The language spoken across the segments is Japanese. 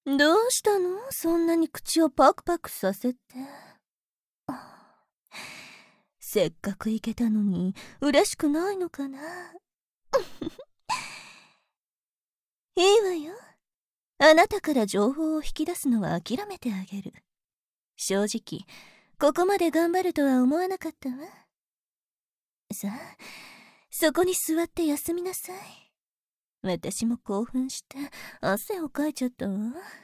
どうしたの？そんなに口をパクパクさせて。せっかく行けたのに嬉しくないのかな。いいわよ。あなたから情報を引き出すのは諦めてあげる。正直ここまで頑張るとは思わなかったわ。さあ、そこに座って休みなさい。私も興奮して汗をかいちゃったわ。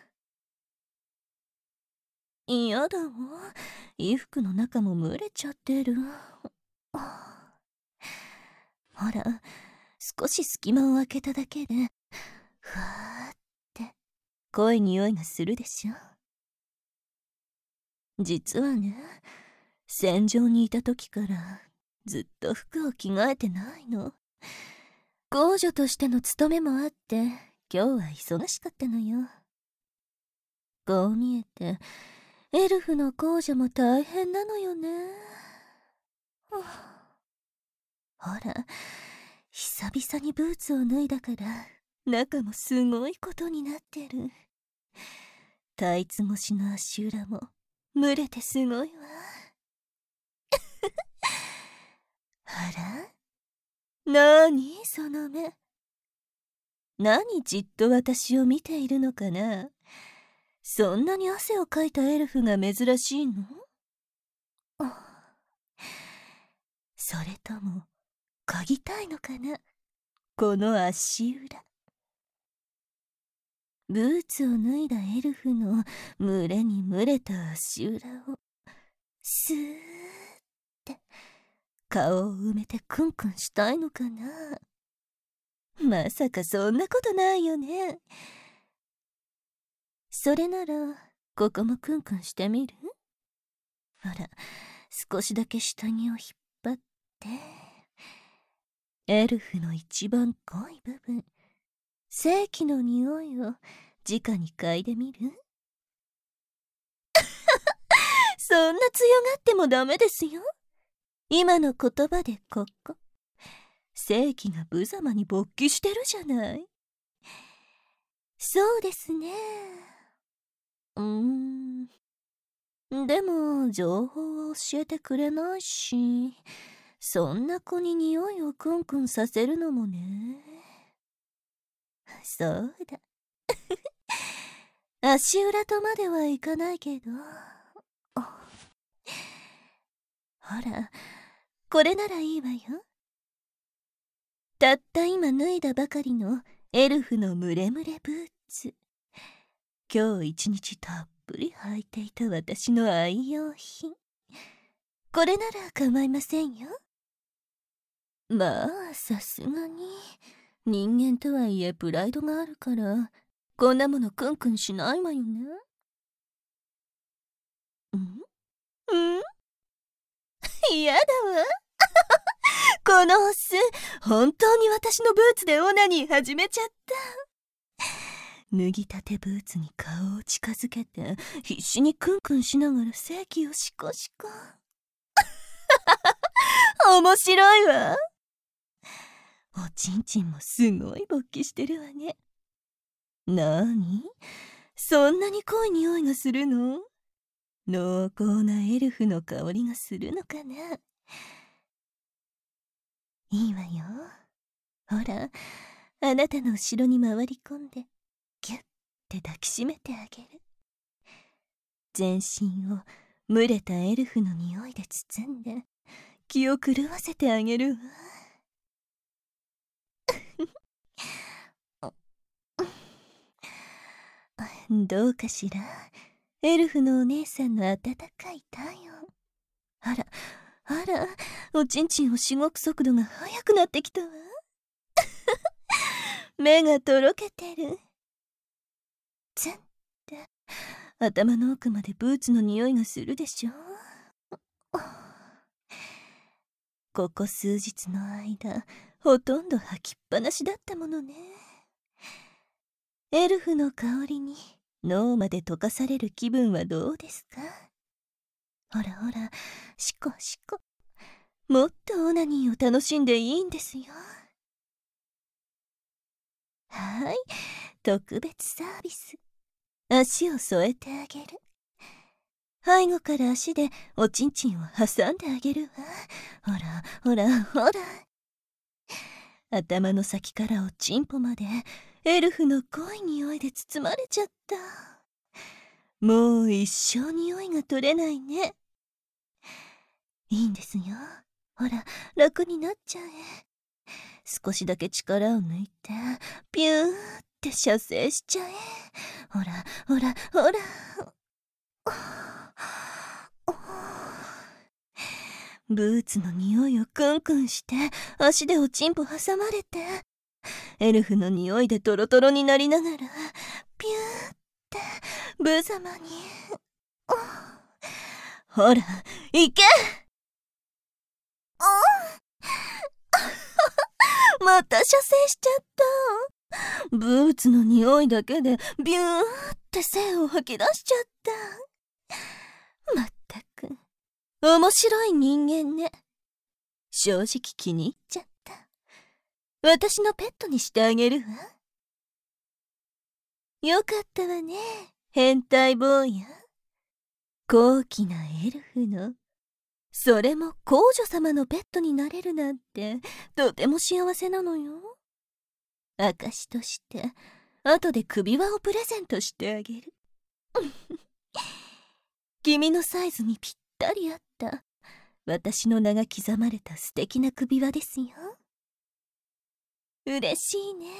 嫌だわ。衣服の中も蒸れちゃってる。ほら、少し隙間を開けただけでふわーって濃い匂いがするでしょ。実はね、戦場にいた時からずっと服を着替えてないの。皇女としての務めもあって今日は忙しかったのよ。こう見えてエルフの皇女も大変なのよね。ほら、久々にブーツを脱いだから中もすごいことになってる。タイツ越しの足裏も蒸れてすごいわ。あら、なーにその目。何じっと私を見ているのかな。そんなに汗をかいたエルフが珍しいの？それとも嗅ぎたいのかな、この足裏。ブーツを脱いだエルフの蒸れに蒸れた足裏をスーって顔を埋めてクンクンしたいのかな。まさかそんなことないよね。それならここもクンクンしてみる？ほら、少しだけ下着を引っ張ってエルフの一番濃い部分、正気の匂いを直に嗅いでみる？そんな強がってもダメですよ。今の言葉でここ、正気が無様に勃起してるじゃない。そうですね。でも情報を教えてくれないし、そんな子に匂いをクンクンさせるのもね。そうだ。足裏とまではいかないけど。ほら、これならいいわよ。たった今脱いだばかりのエルフのムレムレブーツ。今日一日たっぷり履いていた私の愛用品。これなら構いませんよ。まあ、さすがに人間とはいえプライドがあるからこんなものクンクンしないわよね。嫌だわ。このオス、本当に私のブーツでオナニー始めちゃった。脱ぎたてブーツに顔を近づけて必死にクンクンしながら性器をシコシコ。面白いわ。おちんちんもすごい勃起してるわね。なーに？そんなに濃い匂いがするの？濃厚なエルフの香りがするのかな。いいわよ。ほら、あなたの後ろに回り込んでギュッて抱きしめてあげる。全身を蒸れたエルフの匂いで包んで気を狂わせてあげるわ。どうかしら、エルフのお姉さんの温かい体温。あらあら、おちんちんをしごく速度が速くなってきたわ。目がとろけてる。ツンって頭の奥までブーツの匂いがするでしょ。ここ数日の間ほとんど履きっぱなしだったものね。エルフの香りに脳まで溶かされる気分はどうですか？ほらほら、シコシコ。もっとオナニーを楽しんでいいんですよ。はい、特別サービス。あ足を添えてあげる。背後から足でおちんちんを挟んであげるわ。ほらほらほら。頭の先からおちんぽまでエルフの濃い匂いで包まれちゃった。もう一生匂いが取れないね。いいんですよ。ほら、楽になっちゃえ。少しだけ力を抜いて、ピューって射精しちゃえ。ほら、ほら、ほら。ブーツの匂いをクンクンして、足でおちんぽ挟まれて、エルフの匂いでトロトロになりながら、ピューって無様に。ほら、行け。また射精しちゃった。ブーツの匂いだけでビューって線を吐き出しちゃった。まったく面白い人間ね。正直気に入っちゃった。私のペットにしてあげるわ。よかったわね、変態坊や。高貴なエルフの、それも皇女様のペットになれるなんてとても幸せなのよ。証として後で首輪をプレゼントしてあげる。君のサイズにぴったり合った私の名が刻まれた素敵な首輪ですよ。嬉しいね。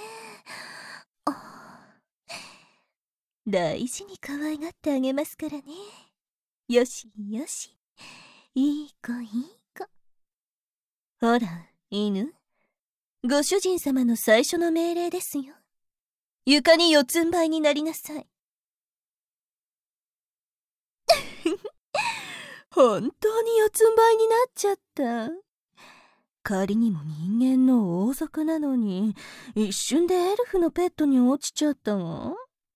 大事に可愛がってあげますからね。よしよし、いい子いい子。ほら犬、ご主人様の最初の命令ですよ。床に四つん這いになりなさい。本当に四つん這いになっちゃった。仮にも人間の王族なのに一瞬でエルフのペットに落ちちゃったわ。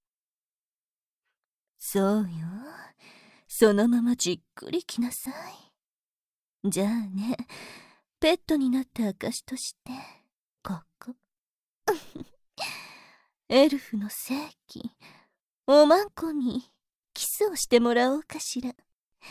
そうよ、そのままじっくり来なさい。じゃあね、ペットになった証としてここエルフの聖器おまんこにキスをしてもらおうかしら。好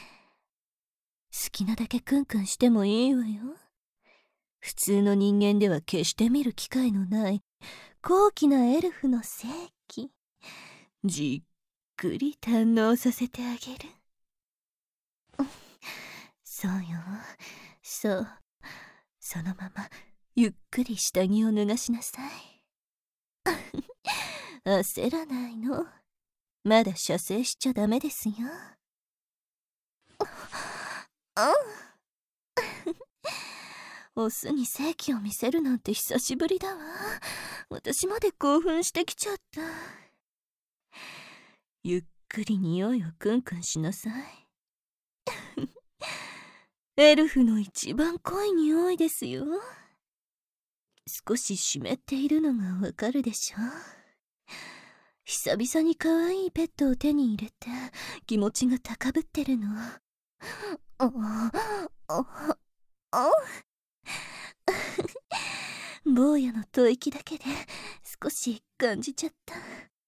きなだけクンクンしてもいいわよ。普通の人間では決して見る機会のない高貴なエルフの聖器、じっくり堪能させてあげる。そうよ、そう、そのままゆっくり下着を脱がしなさい。焦らないの、まだ射精しちゃダメですよ。オスに性器を見せるなんて久しぶりだわ。私まで興奮してきちゃった。ゆっくり匂いをクンクンしなさい。エルフの一番濃い匂いですよ。少し湿っているのがわかるでしょ。久々に可愛いペットを手に入れて気持ちが高ぶってるの。坊やの吐息だけで少し感じちゃった。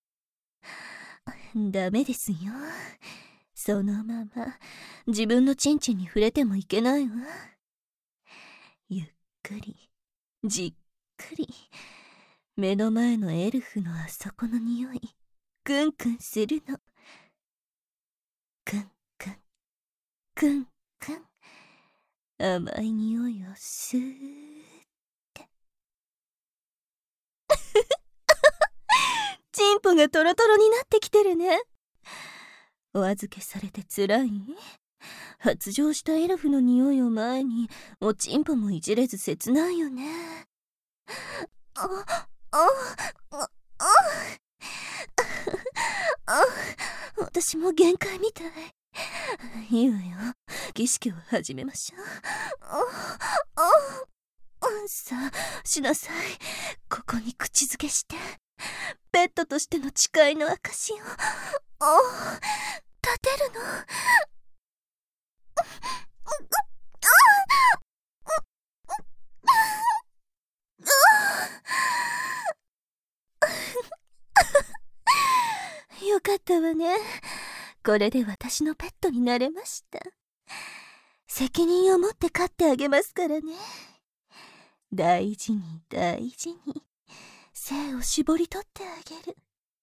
ダメですよ。そのまま自分のチンチンに触れてもいけないわ。ゆっくりじっくり目の前のエルフのあそこの匂いクンクンするの。クンクンクンクン、甘い匂いをスーッて。チンポがトロトロになってきてるね。お預けされてつらい？発情したエルフの匂いを前におちんぽもいじれず切ないよね。私も限界みたい。いいわよ、儀式を始めましょう。さあしなさい。ここに口づけしてペットとしての誓いの証を立てるの。よよかったわね。これで私のペットになれました。責任を持って飼ってあげますからね。大事に大事に精を絞り取ってあげる。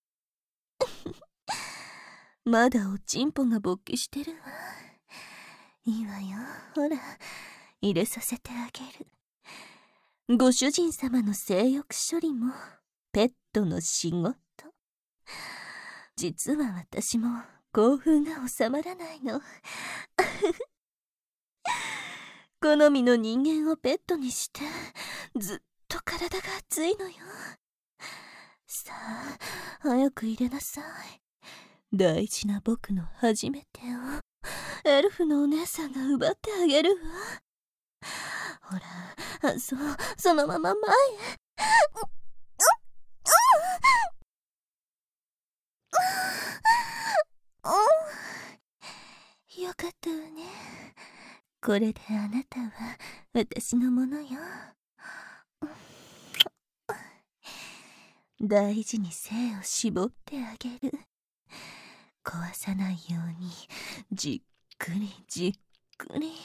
まだおちんぽが勃起してるわ。いいわよ、ほら、入れさせてあげる。ご主人様の性欲処理もペットの仕事。実は私も興奮が収まらないの。好みの人間をペットにしてずっと体が熱いのよ。さあ、早く入れなさい。大事な僕の初めてをエルフのお姉さんが奪ってあげるわ。ほら、そのまま前へ。よかったわね。これであなたは私のものよ。大事に精を絞ってあげる。壊さないようにじっくりじっくり、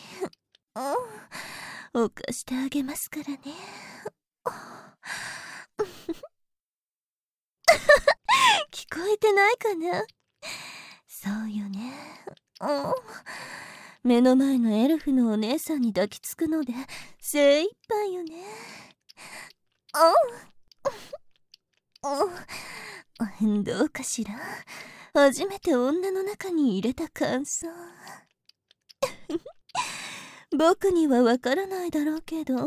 犯してあげますからね。聞こえてないかな？そうよね。目の前のエルフのお姉さんに抱きつくので精一杯よね。どうかしら。初めて女の中に入れた感想。僕にはわからないだろうけど、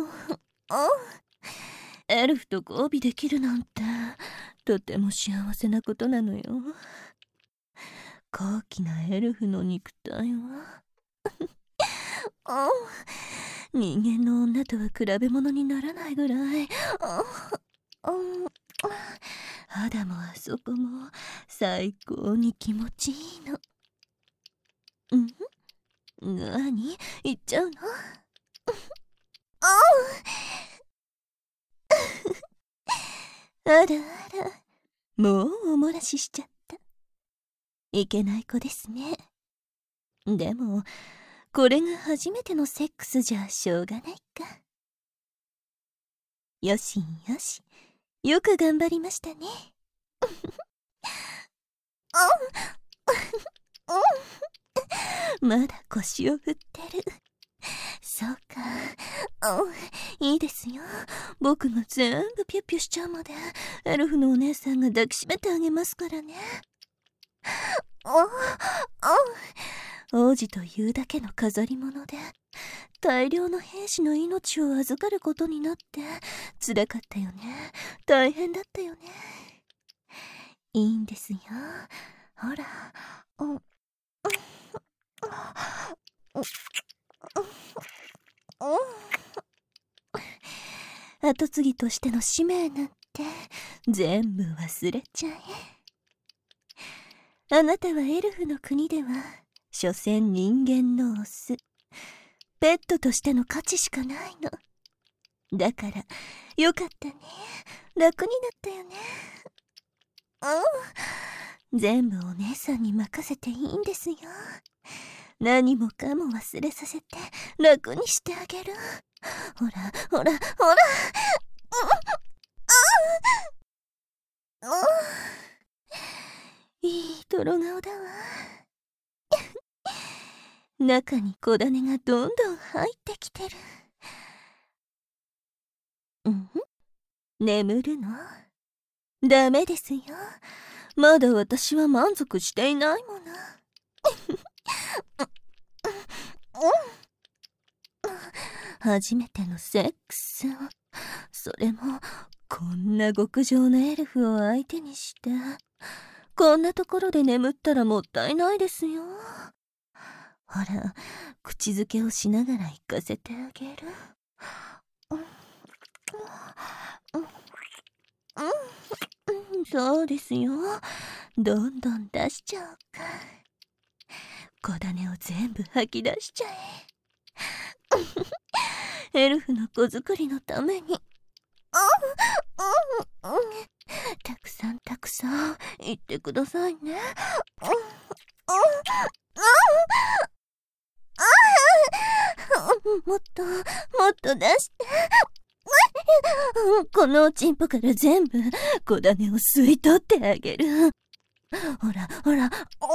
エルフと交尾できるなんてとても幸せなことなのよ。高貴なエルフの肉体は人間の女とは比べ物にならないぐらい。肌もあそこも最高に気持ちいいの。何言っちゃうの？あらあら、もうおもらししちゃった。いけない子ですね。でもこれが初めてのセックスじゃしょうがないか。よしよし、よく頑張りましたね。まだ腰を振ってる。そうか。いいですよ。僕が全部ピュッピュしちゃうまでエルフのお姉さんが抱きしめてあげますからね。王子というだけの飾り物で大量の兵士の命を預かることになって辛かったよね。大変だったよね。いいんですよ。ほら。跡継ぎとしての使命なんて全部忘れちゃえ。あなたはエルフの国では所詮人間のオス。ペットとしての価値しかないの。だからよかったね。楽になったよね。全部お姉さんに任せていいんですよ。何もかも忘れさせて楽にしてあげる。ほらほらほら。いい泥顔だわ。中に小種がどんどん入ってきてる。眠るの？ダメですよ。まだ私は満足していないもの。初めてのセックス、それもこんな極上のエルフを相手にして、こんなところで眠ったらもったいないですよ。ほら、口づけをしながら行かせてあげる。そうですよ。どんどん出しちゃおうか。小種を全部吐き出しちゃえ。エルフの子作りのために。 たくさんたくさん言ってくださいね。もっともっと出して。このおちんぽから全部小種を吸い取ってあげる。ほらほら。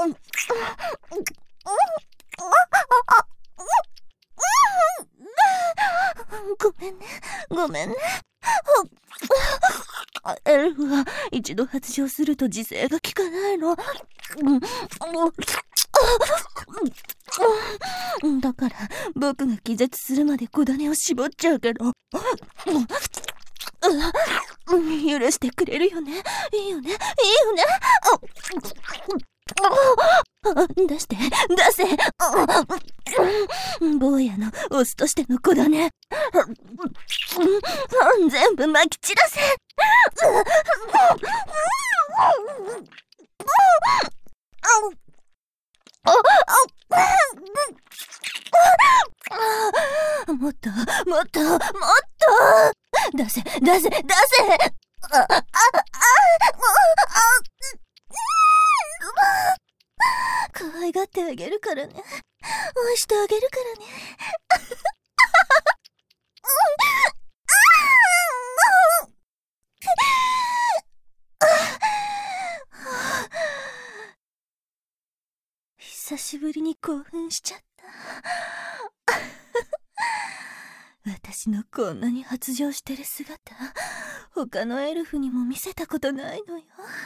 ごめんねごめんね。エルフは一度発情すると自制が効かないの。だから僕が気絶するまで小種を絞っちゃうけど、許してくれるよね。いいよねいいよね。出して出せ。坊やのオスとしての子だね。全部まき散らせ。もっともっともっと出せ出せ出せ。可愛がってあげるからね。愛してあげるからね。久しぶりに興奮しちゃった。私のこんなに発情してる姿、他のエルフにも見せたことないのよ。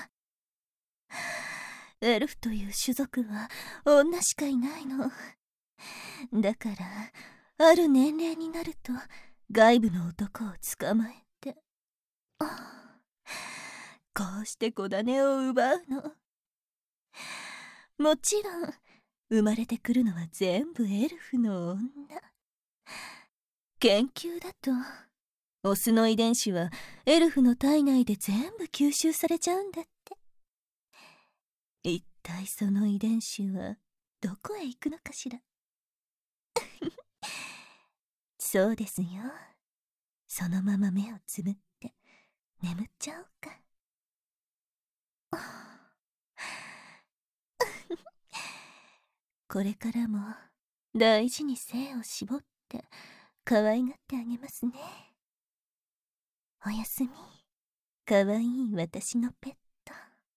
エルフという種族は女しかいないの。だからある年齢になると外部の男を捕まえて、こうして子種を奪うの。もちろん生まれてくるのは全部エルフの女。研究だとオスの遺伝子はエルフの体内で全部吸収されちゃうんだって。一体その遺伝子はどこへ行くのかしら。そうですよ。そのまま目をつぶって眠っちゃおうか。これからも大事に精を絞って可愛がってあげますね。おやすみ、可愛い私のペット。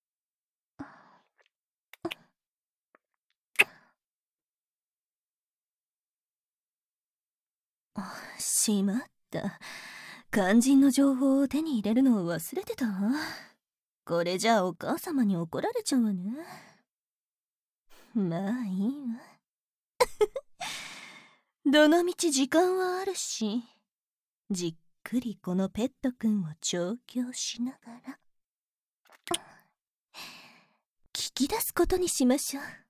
しまった。肝心の情報を手に入れるのを忘れてたわ。これじゃあお母様に怒られちゃうわね。まあいいわ。どのみち時間はあるし、じっくりこのペットくんを調教しながら聞き出すことにしましょう。